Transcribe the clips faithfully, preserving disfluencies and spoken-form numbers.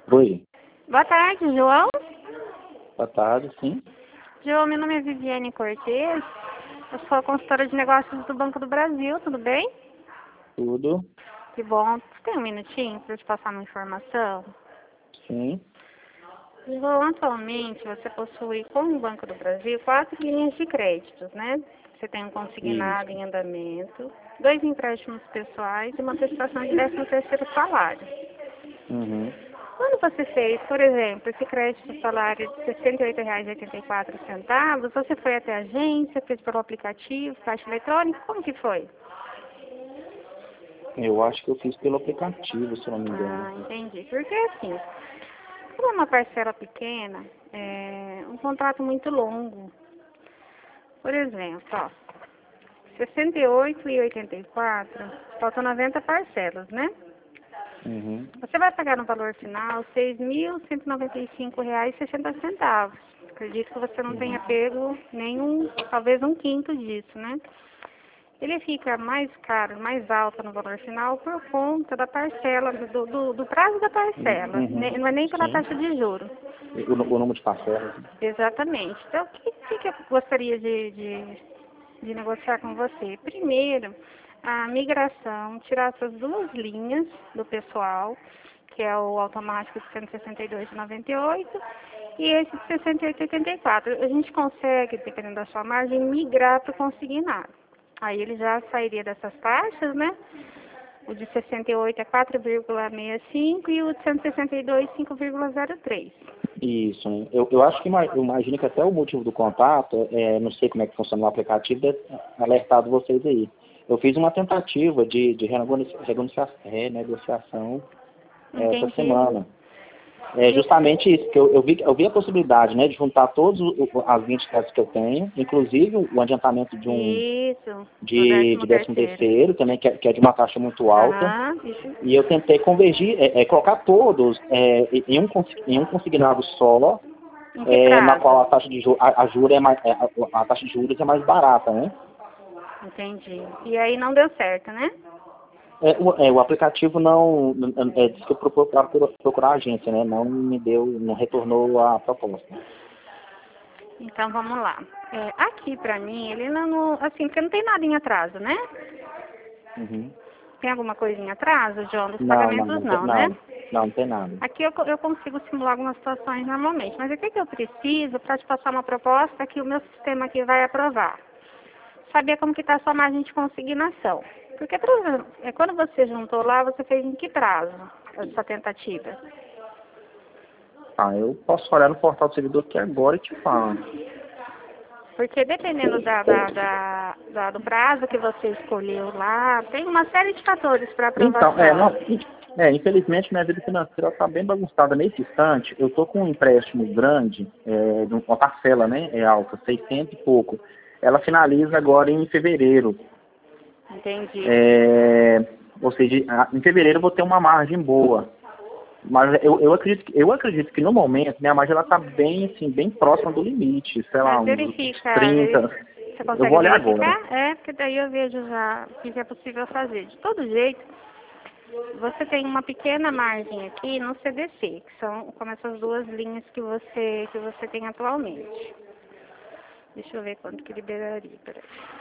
Oi, Boa tarde, João. boa tarde, sim. João, meu nome é Viviane Cortez. Eu sou a consultora de negócios do Banco do Brasil, tudo bem? Tudo, Que bom. Você tem um minutinho para eu te passar uma informação? sim. João, atualmente você possui com o Banco do Brasil quatro linhas de créditos, né? Você tem um consignado Isso. em andamento, dois empréstimos pessoais e uma prestação de décimo terceiro salário. Uhum. Quando você fez, por exemplo, esse crédito salário de sessenta e oito reais e oitenta e quatro centavos, você foi até a agência, fez pelo aplicativo, caixa eletrônico, como que foi? Eu acho que eu fiz pelo aplicativo, se eu não me engano. Ah, entendi. Porque assim, como é uma parcela pequena, é um contrato muito longo. Por exemplo, ó, sessenta e oito e oitenta e quatro, faltam noventa parcelas, né? Uhum. Você vai pagar no valor final seis mil cento e noventa e cinco reais e sessenta centavos. Acredito que você não tenha Uhum. pego nenhum, talvez um quinto disso, né? Ele fica mais caro, mais alto no valor final por conta da parcela, do, do, do prazo da parcela. Ne- Uhum. Não é nem pela Sim. taxa de juros. O, o número de parcelas. Exatamente. Então, o que, que que eu gostaria de, de, de negociar com você? Primeiro, a migração, tirar essas duas linhas do pessoal, que é o automático de cento e sessenta e dois e noventa e oito e esse de sessenta e oito e oitenta e quatro. A gente consegue, dependendo da sua margem, migrar para o consignado. Aí ele já sairia dessas taxas, né? O de sessenta e oito é quatro vírgula sessenta e cinco e o de cento e sessenta e dois, cinco vírgula zero três. Isso. Hein? Eu, eu acho que ima- eu imagino que até o motivo do contato, é, não sei como é que funciona o aplicativo, deve ter alertado vocês aí. Eu fiz uma tentativa de, de renegocia- renegocia- renegociação é, essa Entendi. semana. É justamente isso, que eu, eu, vi, eu vi a possibilidade, né, de juntar todas as vinte créditos que eu tenho, inclusive o adiantamento de um Isso, do de, de décimo décimo terceiro. terceiro, também, que é, que é de uma taxa muito alta, Aham, isso. e eu tentei convergir, é, é, colocar todos é, em, um, consi- em um consignado só, Em que é, na qual prazo? a taxa de juros, a, a, juro é mais, é, a, a taxa de juros é mais barata, né? Entendi. E aí não deu certo, né? É, o, é, o aplicativo não, é, disse que eu procuro, procuro, procurar a agência, né? Não me deu, não retornou a proposta. Então vamos lá. É, aqui pra mim, ele não, não- assim, porque não tem nada em atraso, né? Uhum. Tem alguma coisa em atraso, João, dos Não, não, pagamentos não, tem, não, né? não, não, não tem nada. Aqui eu, co- eu consigo simular algumas situações normalmente, mas o que, que eu preciso para te passar uma proposta que o meu sistema aqui vai aprovar? Saber como que está a sua margem de consignação. Porque pra- é, quando você juntou lá, você fez em que prazo a sua tentativa? Ah, eu posso olhar no portal do servidor aqui agora e te falo. Porque dependendo da, da, da- da- do prazo que você escolheu lá, tem uma série de fatores para Então, é, aprovação. não, é, infelizmente minha vida financeira está bem bagunçada nesse instante. Eu estou com um empréstimo grande, é, de uma parcela, né, é alta, seiscentos e pouco. Ela finaliza agora em fevereiro. Entendi. É, ou seja, a- em fevereiro eu vou ter uma margem boa. Mas eu, eu, acredito, que- eu acredito que no momento minha margem está bem, assim, bem próxima do limite, sei lá, Mas uns, uns verifica, veri- trinta. você Eu vou consegue olhar agora. verificar? É, porque daí eu vejo já o que é possível fazer. De todo jeito, você tem uma pequena margem aqui no C D C, que são como essas duas linhas que você, que você tem atualmente. Deixa eu ver quanto que liberaria, peraí.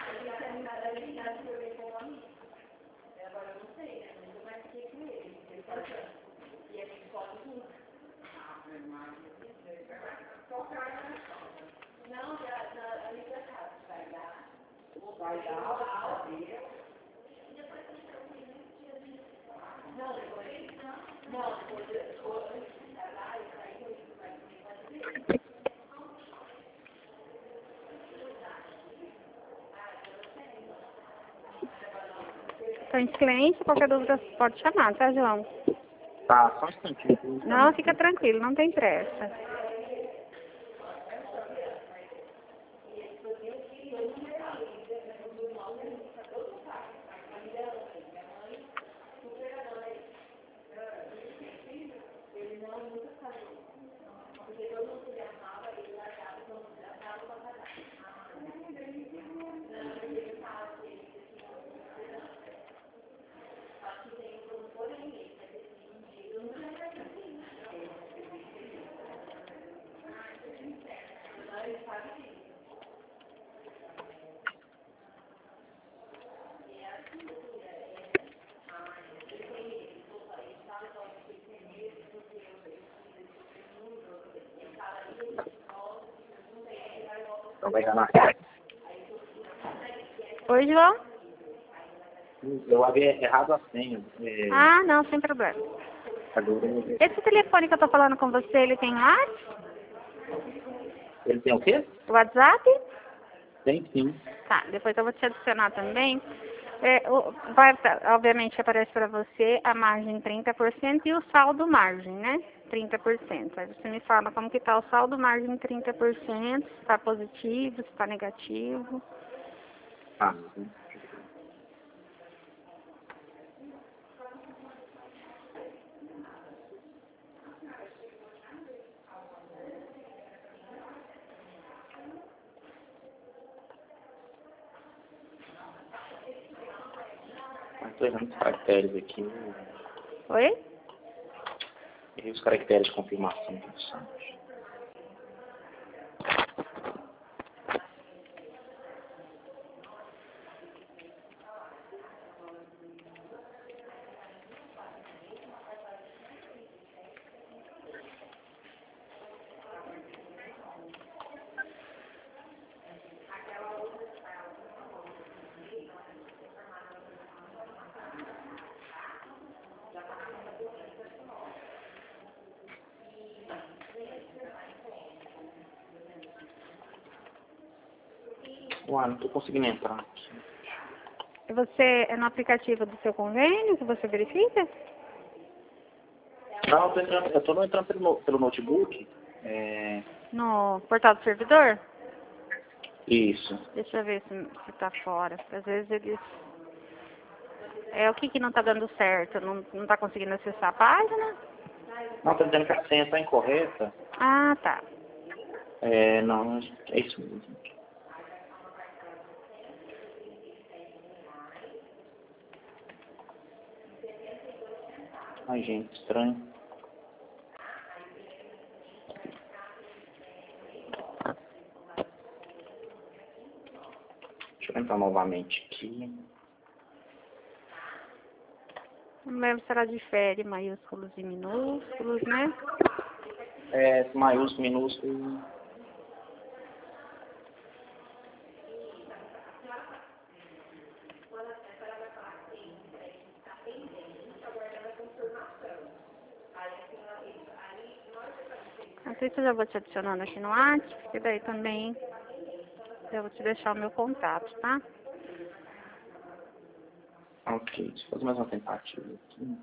Então, esse cliente, qualquer dúvida, pode chamar, tá, João? Tá, só um instantinho. eu vou Não, chamar fica aqui. tranquilo, não tem pressa. Então vai ganhar. Oi, João? Eu havia errado a senha. É, Ah, não, sem problema. agora eu- Esse telefone que eu tô falando com você, ele tem WhatsApp? ele tem o quê? WhatsApp? Tem sim. Tá, depois eu vou te adicionar também. É, o- vai, obviamente aparece para você a margem trinta por cento e o saldo margem, né? trinta por cento. Aí você me fala como que tá o saldo margem trinta por cento, se está positivo, se está negativo. Ah, estou errando os caracteres aqui. Oi? Errei os caracteres de confirmação do site. Uai, não estou conseguindo entrar aqui. Você é no aplicativo do seu convênio que você verifica? Não, eu tô entrando, eu tô entrando pelo, no- pelo notebook. É, No portal do servidor? isso. Deixa eu ver se, se tá fora. Às vezes eles. É o que que não tá dando certo? Não, não tá conseguindo acessar a página? Não, tá dizendo que a senha está incorreta. Ah, tá. É, não, é isso mesmo. Ai, gente, estranho. Deixa eu entrar novamente aqui. Não lembro se era de férias, maiúsculos e minúsculos, né? É, maiúsculo, minúsculo. Assim que eu já vou te adicionando aqui no WhatsApp, e daí também eu vou te deixar o meu contato, tá? Ok, deixa eu fazer mais uma tentativa aqui.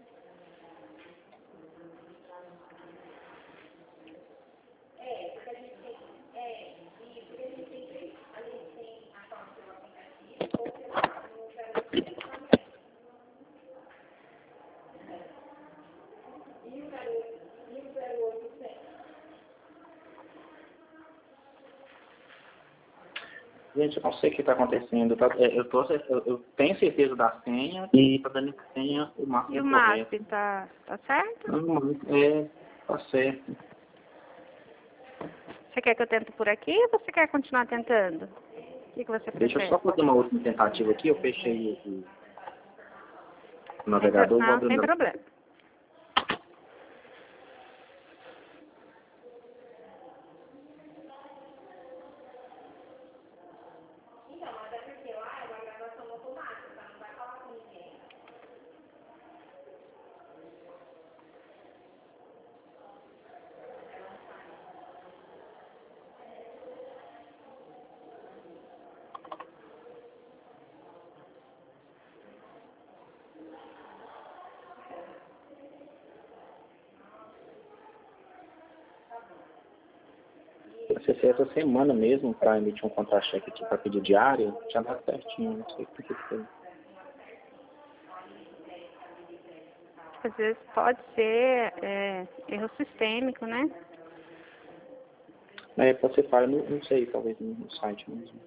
Gente, eu não sei o que está acontecendo. Tá? É, Eu, tô, eu, eu tenho certeza da senha e está dando senha o máximo E o correto. MASP, tá, tá certo? Não, é, tá certo. Você quer que eu tente por aqui ou você quer continuar tentando? O que, que você Deixa eu prefere? só fazer uma última tentativa aqui. Eu fechei o, o Sem pro- navegador. Vou Não, abrir o sem meu. problema. Se for essa semana mesmo para emitir um contra-cheque aqui para pedir diário, já dá certinho. Não sei o que que foi. Às vezes pode ser é, erro sistêmico, né? É, pode ser falha, não, não sei, talvez no, no site mesmo.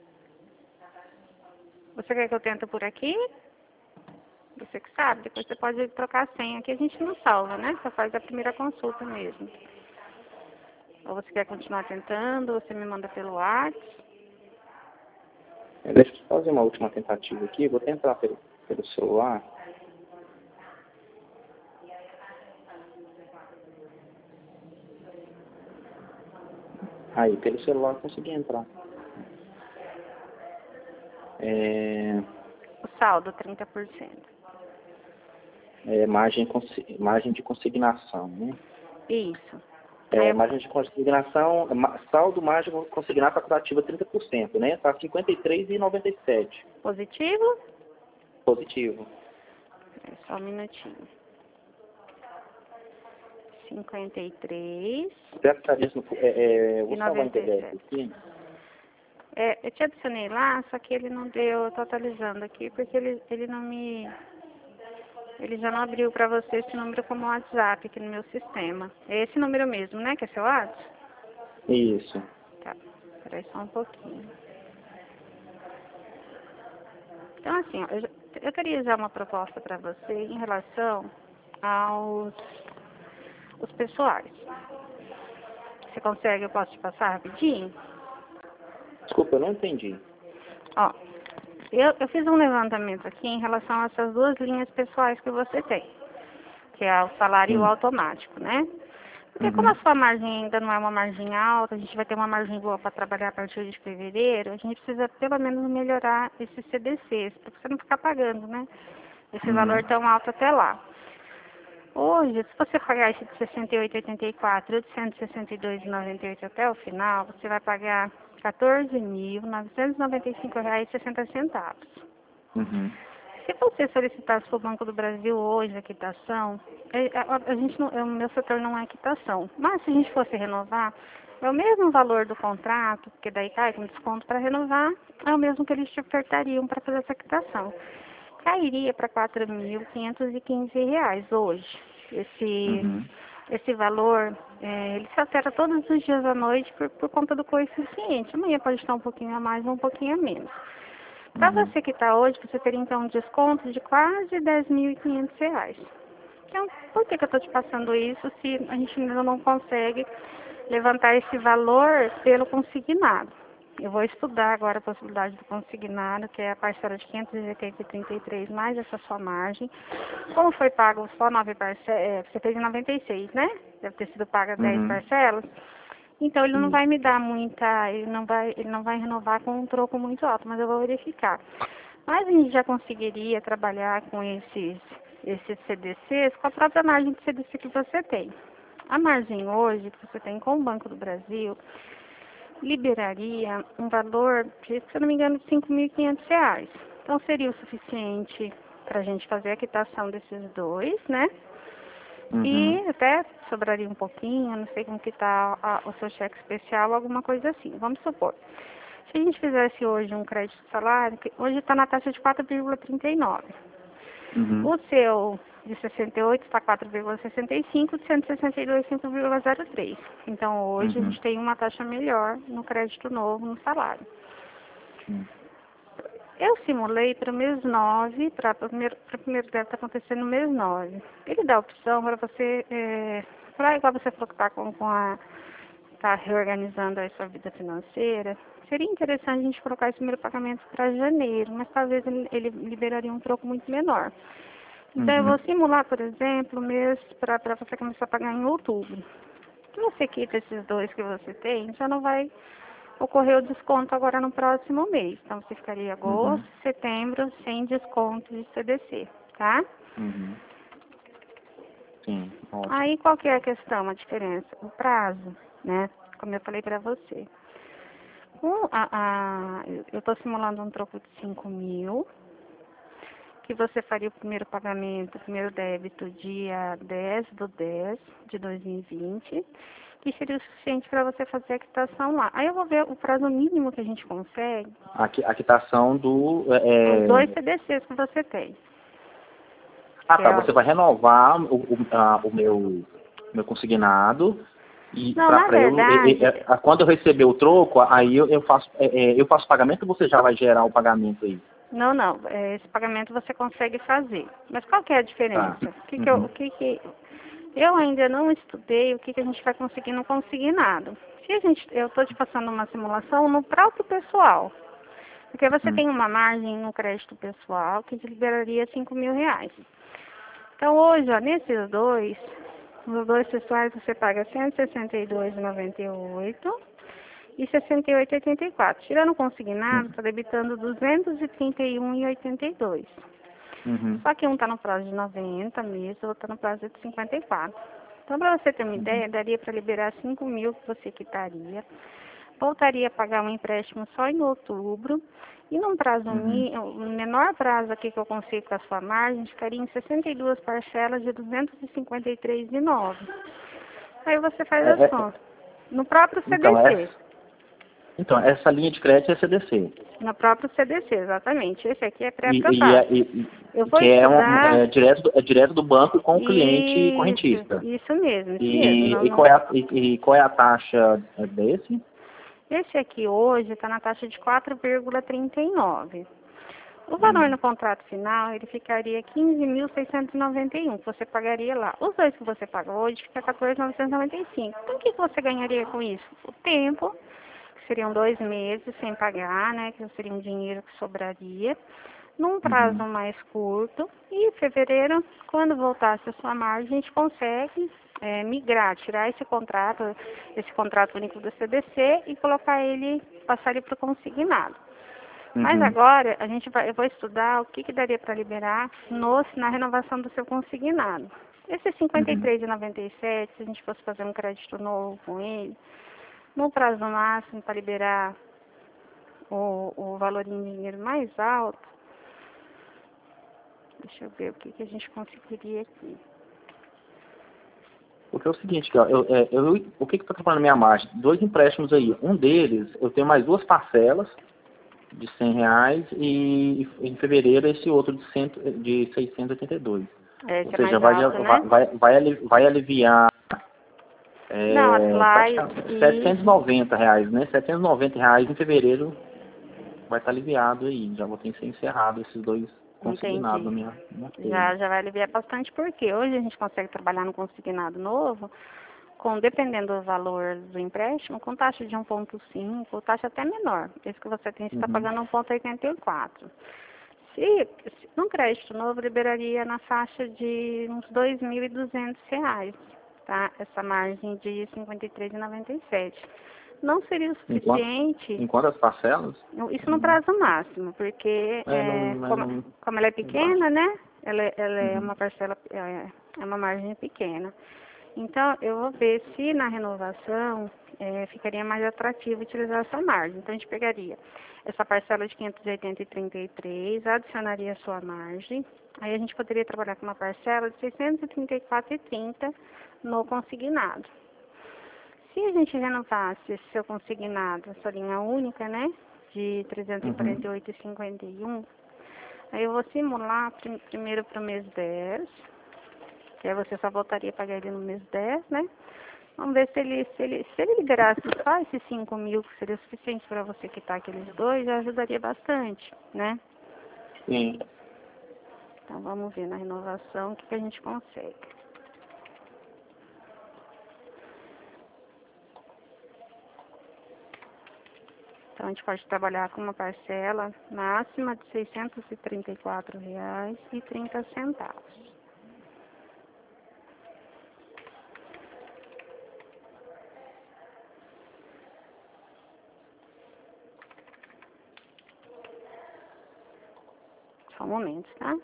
Você quer que eu tente por aqui? Você que sabe, depois você pode trocar a senha, que a gente não salva, né? Só faz a primeira consulta mesmo. Ou você quer continuar tentando, ou você me manda pelo WhatsApp. É, deixa eu fazer uma última tentativa aqui. Vou tentar pelo, pelo celular. Aí, pelo celular eu consegui entrar. É, O saldo, trinta por cento. é margem, consi- margem de consignação, né? Isso. Aí É, eu- margem de consignação, ma- saldo margem consignada facultativa trinta por cento, né? Está cinquenta e três vírgula noventa e sete. Positivo? Positivo. É, só um minutinho. cinquenta e três Deve estar disso no, é, é, e vou salvar em noventa P e D F sete. aqui. É, eu te adicionei lá, só que ele não deu totalizando aqui, porque ele, ele não me... Ele já não abriu para você esse número como WhatsApp aqui no meu sistema. É esse número mesmo, né? Que é seu WhatsApp? Isso. Tá. Espera só um pouquinho. Então, assim, ó, eu, já- eu queria já uma proposta para você em relação aos os pessoais. Você consegue, eu posso te passar rapidinho? Desculpa, eu não entendi. Ó, eu, eu fiz um levantamento aqui em relação a essas duas linhas pessoais que você tem, que é o salário e o Hum. automático, né? Porque como Uhum. a sua margem ainda não é uma margem alta, a gente vai ter uma margem boa para trabalhar a partir de fevereiro, a gente precisa pelo menos melhorar esses C D Cs, para você não ficar pagando, né? Esse Uhum. valor tão alto até lá. Hoje, se você pagar esse de sessenta e oito vírgula oitenta e quatro e o de cento e sessenta e dois vírgula noventa e oito até o final, você vai pagar quatorze mil novecentos e noventa e cinco reais e sessenta centavos. Uhum. Se você solicitasse para o Banco do Brasil hoje a quitação, é, a, a gente não, é, o meu setor não é quitação, mas se a gente fosse renovar, é o mesmo valor do contrato, porque daí cai com desconto para renovar, é o mesmo que eles te ofertariam para fazer essa quitação. Cairia para quatro mil quinhentos e quinze reais hoje. Esse, Uhum. esse valor, é, ele se altera todos os dias à noite por, por conta do coeficiente. Amanhã pode estar um pouquinho a mais ou um pouquinho a menos. Para Uhum. você que está hoje, você teria então um desconto de quase dez mil e quinhentos reais. Então, por que, que eu estou te passando isso se a gente ainda não consegue levantar esse valor pelo consignado? Eu vou estudar agora a possibilidade do consignado, que é a parcela de quinhentos e oitenta e trinta e três mais essa sua margem. Como foi pago só nove parcelas, você fez em noventa e seis, né? Deve ter sido paga dez Uhum. parcelas. Então ele não vai Isso. me dar muita, ele não vai, ele não vai renovar com um troco muito alto, mas eu vou verificar. Mas a gente já conseguiria trabalhar com esses, esses C D Cs com a própria margem de C D C que você tem. A margem hoje que você tem com o Banco do Brasil liberaria um valor, de, se eu não me engano, de cinco mil e quinhentos reais. Então seria o suficiente para a gente fazer a quitação desses dois, né? Uhum. E até sobraria um pouquinho, não sei como que está o seu cheque especial, alguma coisa assim. Vamos supor. Se a gente fizesse hoje um crédito de salário, que hoje está na taxa de quatro vírgula trinta e nove. Uhum. O seu de sessenta e oito está quatro vírgula sessenta e cinco, de cento e sessenta e dois, cinco vírgula zero três. Então hoje a Uhum. gente tem uma taxa melhor no crédito novo, no salário. Sim. Eu simulei para o mês nove, para o primeiro, para o primeiro débito acontecer no mês nove. Ele dá a opção para você, é, para igual você falou que está com, com a, tá reorganizando a sua vida financeira, seria interessante a gente colocar esse primeiro pagamento para janeiro, mas talvez ele, ele liberaria um troco muito menor. Então eu Uhum. vou simular, por exemplo, o mês para você começar a pagar em outubro. Se você quita esses dois que você tem, já não vai ocorrer o desconto agora no próximo mês. Então, você ficaria Uhum. agosto, setembro, sem desconto de C D C, tá? Uhum. Sim, ótimo. Aí, qual que é a questão, a diferença? O prazo, né? Como eu falei para você. Com a, a, eu estou simulando um troco de cinco mil, que você faria o primeiro pagamento, o primeiro débito, dia dez do dez de dois mil e vinte, que seria o suficiente para você fazer a quitação lá. Aí eu vou ver o prazo mínimo que a gente consegue, A, qui- a quitação do... os É... dois C D Cs que você tem. Ah, Que tá. é, ó, Você vai renovar o, o, a- o meu, meu consignado e não, na para eu... e- e- verdade, é, quando eu receber o troco, aí eu, eu faço é, é, eu faço pagamento ou você já vai gerar o pagamento aí? não, não, é, esse pagamento você consegue fazer. Mas qual que é a Tá. diferença? O que que eu, o Uhum. que que, eu ainda não estudei o que que a gente vai conseguir no consignado. Se a gente, eu estou te passando uma simulação no próprio pessoal, porque você Hum. tem uma margem no crédito pessoal que te liberaria cinco mil reais. Então hoje, ó, nesses dois, nos dois pessoais você paga cento e sessenta e dois reais e noventa e oito e sessenta e oito reais e oitenta e quatro centavos. Tirando o consignado, está debitando duzentos e trinta e um reais e oitenta e dois centavos. Uhum. Só que um está no prazo de noventa meses, o outro está no prazo de cinquenta e quatro. Então, para você ter uma ideia, daria para liberar cinco mil que você quitaria. Voltaria a pagar um empréstimo só em outubro. E num prazo, Uhum. o menor prazo aqui que eu consigo com a sua margem, ficaria em sessenta e duas parcelas de duzentos e cinquenta e três reais e nove centavos. Aí você faz É, as é, contas. No próprio então, C D C. essa, então, essa linha de crédito é C D C. No próprio C D C, exatamente. Esse aqui é E, e, é- pré-aprovado. e- Eu e vou que é, um, estudar. é, direto, do- é direto do banco com o cliente Isso, correntista. isso mesmo, isso mesmo. E, Não, e, qual, não. é a, e, e qual é a taxa desse? Esse aqui hoje está na taxa de quatro vírgula trinta e nove. O valor Hum. no contrato final, ele ficaria quinze mil seiscentos e noventa e um, que você pagaria lá. Os dois que você paga hoje fica quatorze mil novecentos e noventa e cinco. Então, o que que você ganharia com isso? O tempo, que seriam dois meses sem pagar, né, que seria um dinheiro que sobraria, num prazo Uhum. mais curto. E em fevereiro, quando voltasse a sua margem, a gente consegue é, migrar, tirar esse contrato, esse contrato único do C D C e colocar ele, passar ele para o consignado. Mas Uhum. agora a gente vai, eu vou estudar o que, que daria para liberar no, na renovação do seu consignado. Esse cinquenta e Uhum. três reais e noventa e sete centavos, se a gente fosse fazer um crédito novo com ele, no prazo máximo para liberar o, o valor em dinheiro mais alto, deixa eu ver o que, que a gente conseguiria aqui. Porque é o seguinte, ó, eu, é, eu, o que está trabalhando na minha margem? Dois empréstimos aí. Um deles, eu tenho mais duas parcelas de cem reais e em fevereiro esse outro de, cem, de seiscentos e oitenta e dois. Ou Esse é seja, mais vai, alto, vai, né? vai, vai ali- vai aliviar Não, é, lá, praticamente setecentos e isso, noventa reais, né? setecentos e noventa reais em fevereiro vai estar aliviado aí. Já vou ter que ser encerrado esses dois consignados entendi. na minha, na minha Já, firma. já vai aliviar bastante, porque hoje a gente consegue trabalhar no consignado novo, com, dependendo do valor do empréstimo, com taxa de um vírgula cinco, taxa até menor. Esse que você tem, você está Uhum. pagando um vírgula oitenta e quatro. Se, se num crédito novo, liberaria na faixa de uns dois mil e duzentos reais, tá? Essa margem de cinquenta e três reais e noventa e sete centavos. Não seria o Enquanto, suficiente, enquanto as parcelas? isso no Hum, prazo máximo, porque é, é, não, é, como, não, como ela é é baixo. pequena, né? Ela, é- ela é Uhum. uma parcela, é, é uma margem pequena. Então, eu vou ver se na renovação é, ficaria mais atrativo utilizar essa margem. Então, a gente pegaria essa parcela de quinhentos e oitenta e trinta e três, adicionaria a sua margem. Aí a gente poderia trabalhar com uma parcela de seiscentos e trinta e quatro reais e trinta centavos no consignado. Se a gente renovasse esse seu consignado, essa linha única, né, de trezentos e quarenta Uhum. e oito reais e cinquenta e um, aí eu vou simular prim primeiro para o mês dez, que aí você só voltaria a pagar ele no mês dez, né? Vamos ver se ele, se ele, se ele liberasse só esses cinco mil, que seria o suficiente para você quitar aqueles dois, já ajudaria bastante, né? Sim. Então vamos ver na renovação o que, que a gente consegue. Então a gente pode trabalhar com uma parcela máxima de seiscentos e trinta e quatro reais e trinta centavos. Só um momento, tá?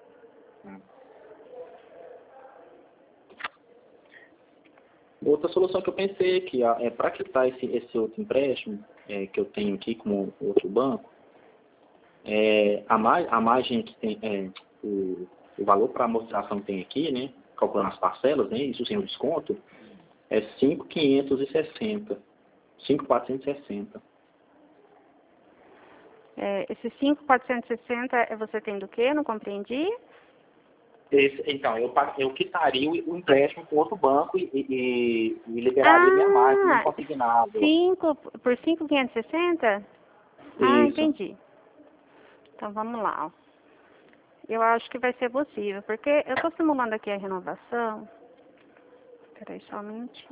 Outra solução que eu pensei aqui, ó, é para quitar esse, esse outro empréstimo é, que eu tenho aqui com o outro banco, é, a, mar, a margem que tem, é, o, o valor para amortização que tem aqui, né, calculando as parcelas, né, isso sem o desconto, é cinco mil quinhentos e sessenta, cinco mil quatrocentos e sessenta. É, esses cinco mil quatrocentos e sessenta é você tem do quê? Não compreendi? Esse, então, eu, pa- eu quitaria o, o empréstimo com outro banco e, e, e liberaria minha margem no Ah, consignado. cinco por cinco mil quinhentos e sessenta? Ah, Isso. entendi. Então vamos lá, ó. Eu acho que vai ser possível, porque eu estou simulando aqui a renovação. Peraí só um minutinho.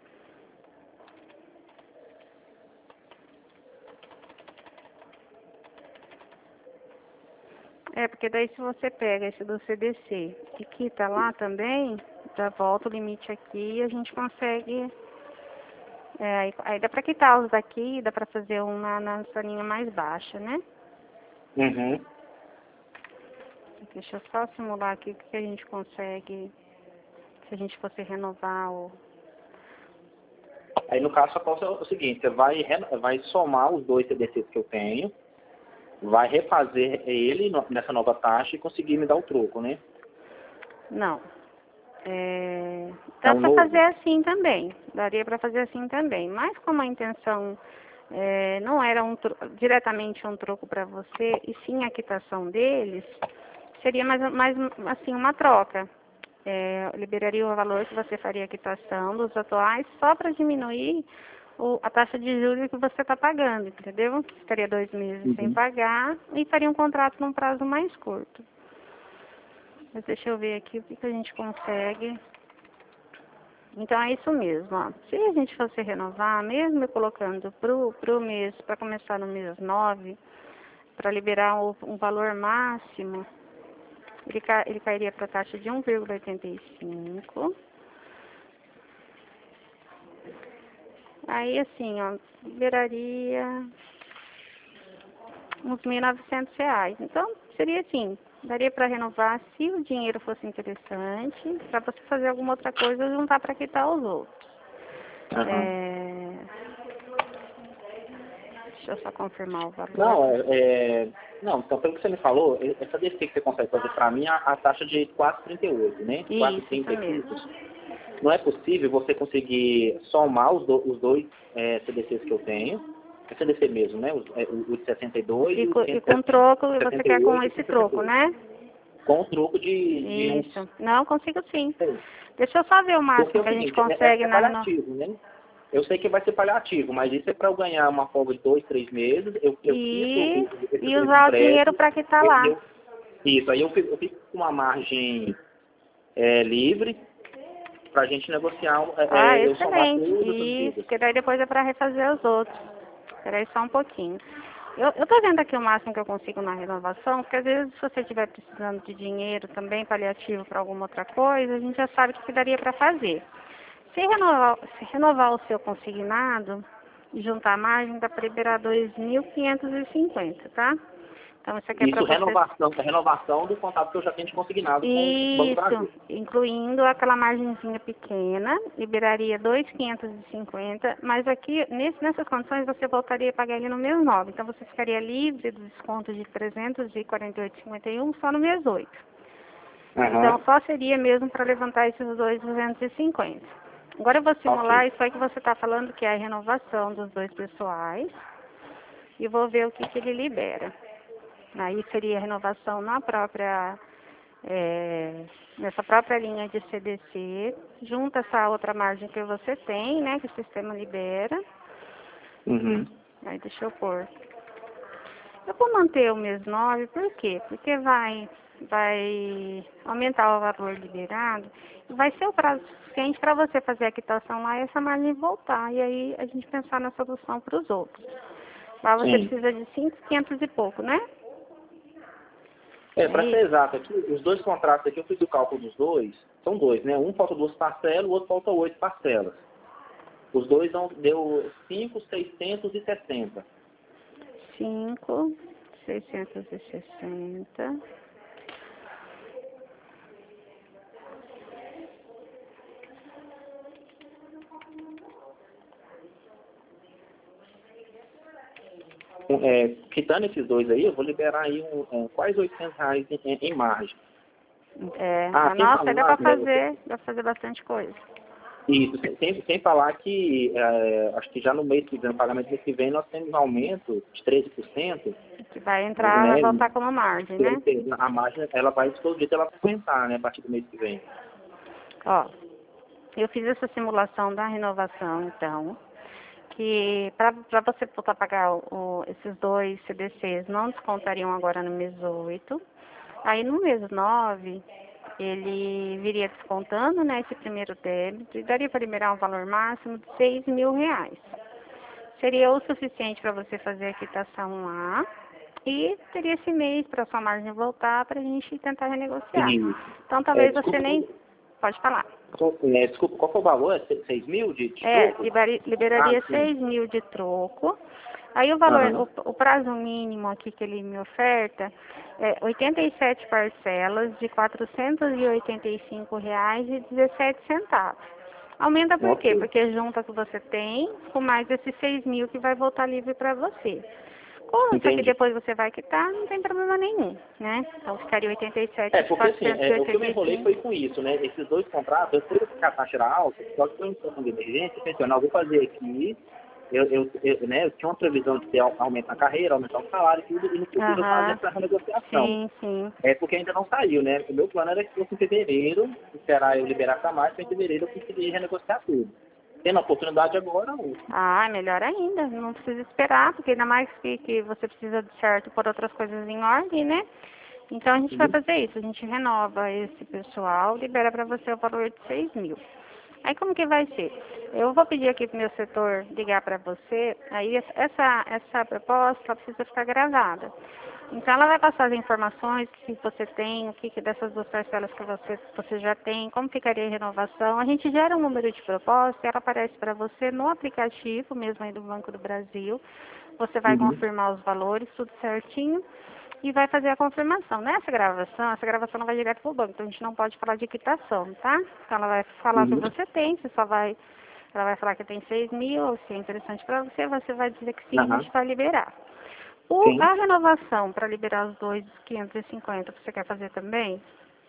É, porque daí se você pega esse do C D C e quita lá também, já volta o limite aqui e a gente consegue É, aí, aí dá para quitar os daqui, dá para fazer uma na linha mais baixa, né? Uhum. Deixa eu só simular aqui o que a gente consegue se a gente fosse renovar o... Aí no caso só posso é o seguinte, você vai, vai somar os dois C D Cs que eu tenho, vai refazer ele nessa nova taxa e conseguir me dar o troco, né? Não. É... É Dá um para novo? fazer assim também. Daria para fazer assim também. Mas como a intenção é, não era um tro... diretamente um troco para você, e sim a quitação deles, seria mais, mais assim uma troca. É, liberaria o valor que você faria a quitação dos atuais só para diminuir o, a taxa de juros que você está pagando, entendeu? Ficaria dois meses sem Uhum. pagar e faria um contrato num prazo mais curto. Mas deixa eu ver aqui o que, que a gente consegue. Então é isso mesmo, ó. Se a gente fosse renovar, mesmo colocando pro, pro mês, para começar no mês nove, para liberar o, um valor máximo, ele, ca, ele cairia para a taxa de um vírgula oitenta e cinco. Aí assim, ó, liberaria uns mil e novecentos reais. Então, seria assim, daria para renovar se o dinheiro fosse interessante, para você fazer alguma outra coisa ou juntar para quitar os outros. Uhum. É... Deixa eu só confirmar o valor. Não, é, é, não, então pelo que você me falou, essa D C que você consegue fazer para mim, a, a taxa de quatro vírgula trinta e oito, né? Isso, isso mesmo. Não é possível você conseguir somar os, do, os dois é, C D Cs que eu tenho, é C D C mesmo, né? O, é, o de sessenta e dois E, e co, o e com troco, você quer com esse troco, oito, né? com o troco de, de uns... Isso. Não, consigo sim. Deixa eu só ver o Porque é máximo o que a gente seguinte, é, consegue é na reno... paliativo, né? Eu sei que vai ser paliativo, mas isso é para eu ganhar uma folga de dois, três meses, eu, eu quito E, esse, e esse usar o dinheiro empréstimo, para quitar eu, lá. eu, isso, aí eu fico, eu fico com uma margem é, livre para a gente negociar, Ah, é, eu somar excelente. todas as Isso, dívidas. porque daí depois é para refazer os outros. Espera aí só um pouquinho. Eu, eu tô vendo aqui o máximo que eu consigo na renovação, porque às vezes se você estiver precisando de dinheiro também paliativo para alguma outra coisa, a gente já sabe o que, que daria para fazer. Se renovar, se renovar o seu consignado e juntar a margem, dá para liberar dois mil quinhentos e cinquenta, tá? Então isso aqui é para Isso, você... renovação, renovação do contrato que eu já tenho consignado com o Banco do Isso, Brasil. incluindo aquela margenzinha pequena, liberaria dois mil quinhentos e cinquenta, mas aqui, nesse, nessas condições, você voltaria a pagar ele no mês nove. Então, você ficaria livre do desconto de trezentos e quarenta e oito vírgula cinquenta e um só no mês oito. Uhum. Então, só seria mesmo para levantar esses dois mil duzentos e cinquenta. Agora, eu vou simular Ok. isso aí que você está falando, que é a renovação dos dois pessoais, e vou ver o que, que ele libera. Aí seria a renovação na própria... É, nessa própria linha de C D C, junta essa outra margem que você tem, né, que o sistema libera. Uhum. Aí deixa eu pôr. Eu vou manter o mês nove, por quê? Porque vai, vai aumentar o valor liberado e vai ser o prazo suficiente para você fazer a quitação lá e essa margem voltar. E aí a gente pensar na solução para os outros. Lá você Sim. precisa de cinco mil e quinhentos e pouco, né? É, É para ser isso? exato, aqui, os dois contratos aqui, eu fiz o cálculo dos dois, são dois, né? Um falta duas parcelas, o outro falta oito parcelas. Os dois dão, deu cinco mil seiscentos e sessenta. cinco mil seiscentos e sessenta. É, quitando esses dois aí, eu vou liberar aí um, um, quase oitocentos reais em, em, em margem. É, Ah, a sem nossa dá para falar, né, você, fazer, dá pra fazer bastante coisa. isso, sem, sem sem falar que, é, acho que já no mês que vem, no pagamento do mês que vem, nós temos um aumento de treze por cento, Que vai entrar, vai né? voltar como margem, né? A margem, ela vai, todo dia ela vai aumentar, né, a partir do mês que vem. Ó, eu fiz essa simulação da renovação, então, que para você voltar a pagar o, o- esses dois C D Cs não descontariam agora no mês oito. Aí no mês nove, ele viria descontando, né, esse primeiro débito e daria para liberar um valor máximo de seis mil reais. Seria o suficiente para você fazer a quitação lá e teria esse mês para sua margem voltar para a gente tentar renegociar. Isso. Então É, talvez você desculpa, nem... Pode falar. É, desculpa, qual foi o valor? É seis mil de, de É, troco? liberi- liberaria Ah, sim. seis mil de troco. Aí o valor, Aham. o, o prazo mínimo aqui que ele me oferta é oitenta e sete parcelas de quatrocentos e oitenta e cinco reais e dezessete centavos. Aumenta por quê? Ok. Porque junta que você tem com mais esses seis mil que vai voltar livre para você. Como, só que Entendi. depois você vai quitar, não tem problema nenhum, né? Então ficaria oitenta e sete É, de porque assim, quatrocentos e é, o que eu me oitenta e enrolei cinco. foi com isso, né? Esses dois contratos, eu sei que a taxa era alta, só que foi em situação de emergência, eu pensei, não, eu vou fazer aqui, eu, eu, eu, né, eu tinha uma previsão de ter au- aumento na carreira, aumentar o salário e tudo, e no futuro eu fazer Aham, essa renegociação. sim, sim. É porque ainda não saiu, né? O meu plano era que fosse em fevereiro, esperar eu liberar essa mais, para em fevereiro eu conseguir renegociar tudo. Tendo a oportunidade agora, ótimo. Ah, melhor ainda, não precisa esperar, porque ainda mais que, que você precisa de certo por outras coisas em ordem, né? Então a gente vai Uhum. fazer isso, a gente renova esse pessoal, libera para você o valor de seis mil. Aí como que vai ser? Eu vou pedir aqui pro meu setor ligar para você, aí essa, essa proposta ela precisa ficar gravada. Então ela vai passar as informações que você tem, o que, que dessas duas parcelas que você, você já tem, como ficaria a renovação. A gente gera um número de proposta, ela aparece para você no aplicativo mesmo aí do Banco do Brasil. Você vai Uhum. confirmar os valores, tudo certinho, e vai fazer a confirmação. Nessa gravação, essa gravação não vai direto para o banco, então a gente não pode falar de quitação, tá? Então ela vai falar o que Uhum. você tem, você só vai, ela vai falar que tem seis mil, se é interessante para você, você vai dizer que sim, a Aham. gente vai liberar. O, Sim. a renovação para liberar os dois quinhentos e cinquenta, você quer fazer também?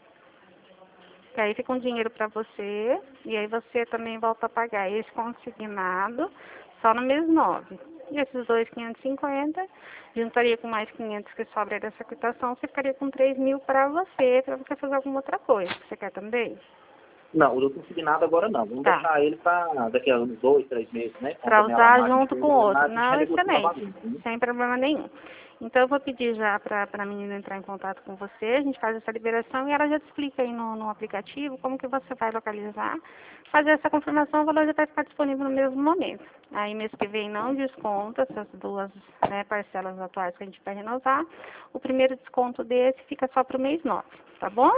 Que aí fica um dinheiro para você e aí você também volta a pagar esse consignado só no mês nove. E esses dois quinhentos e cinquenta, juntaria com mais quinhentos que sobra dessa quitação, você ficaria com três mil para você, para você fazer alguma outra coisa. Você quer também? Não, o do consignado agora não. Vamos Tá. deixar ele para daqui a uns dois, três meses, né? Para Conforme ela usar mais a gente junto for com o outro. reordenar, a gente Não, renegocia excelente. novamente. Né? Sem problema nenhum. Então eu vou pedir já para a menina entrar em contato com você, a gente faz essa liberação e ela já te explica aí no, no aplicativo como que você vai localizar, fazer essa confirmação, o valor já vai ficar disponível no mesmo momento. Aí mês que vem não desconta essas duas, né, parcelas atuais que a gente vai renovar. O primeiro desconto desse fica só para o mês nove, tá bom?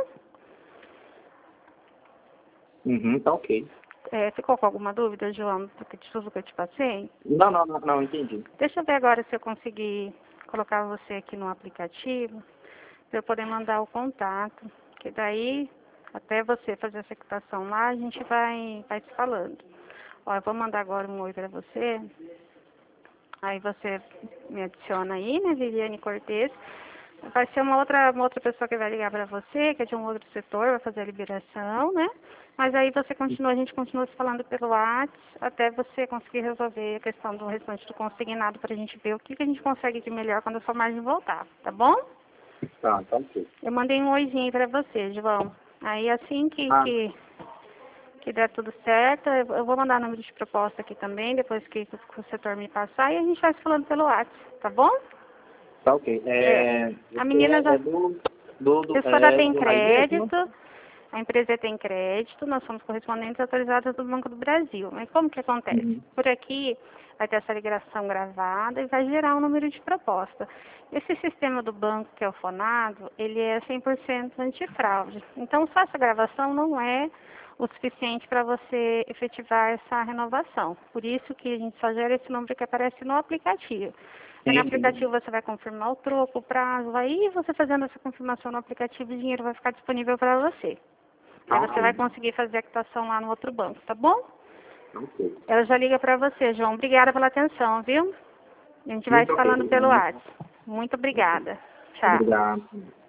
Uhum, tá ok. É, ficou com alguma dúvida, João, do que de tudo que eu te passei? Não, não, não, não, entendi. Deixa eu ver agora se eu conseguir colocar você aqui no aplicativo, para eu poder mandar o contato, que daí, até você fazer essa quitação lá, a gente vai, vai se falando. Ó, eu vou mandar agora um oi para você, aí você me adiciona aí, né, Viviane Cortez. Vai ser uma outra, uma outra pessoa que vai ligar para você, que é de um outro setor, vai fazer a liberação, né? Mas aí você continua, a gente continua se falando pelo WhatsApp até você conseguir resolver a questão do restante do consignado para a gente ver o que, que a gente consegue de melhor quando a sua margem voltar, tá bom? Tá, tá ok. Eu mandei um oizinho para você, João. Aí assim que, Ah, que, que der tudo certo, eu eu vou mandar o número de proposta aqui também, depois que, que o setor me passar, e a gente vai se falando pelo WhatsApp, tá bom? tá ok. É, É, a você menina é, já. é do, do, A do, pessoa é, tem do Raí mesmo? crédito, a empresa tem crédito, nós somos correspondentes autorizados do Banco do Brasil. Mas como que acontece? Uhum. Por aqui vai ter essa ligação gravada e vai gerar um número de proposta. Esse sistema do banco, que é o Fonado, ele é cem por cento antifraude. Então, só essa gravação não é o suficiente para você efetivar essa renovação. Por isso que a gente só gera esse número que aparece no aplicativo. Aí no Sim, sim. aplicativo você vai confirmar o troco, o prazo, aí você fazendo essa confirmação no aplicativo, o dinheiro vai ficar disponível para você. Aí Tá você vai ok. conseguir fazer a quitação lá no outro banco, tá bom? Tá ok. Ela já liga para você, João. Obrigada pela atenção, viu? A gente vai Muito se ok, falando pelo obrigado. WhatsApp. Muito obrigada. Tchau. Obrigado.